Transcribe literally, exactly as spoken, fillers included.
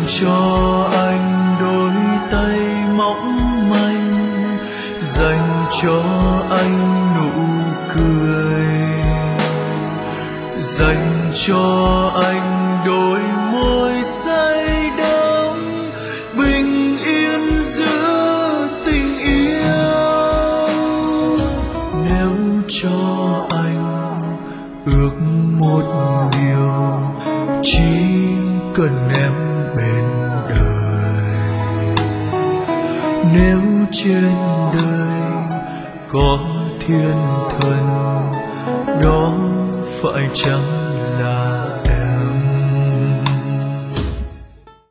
cho anh đôi tay mỏng manh, dành cho anh nụ cười, dành cho anh đôi môi say đắm bình yên giữa tình yêu. Nếu cho anh ước một điều, chỉ cần em bên đời. Nếu trên đời có thiên thần, đó phải chăng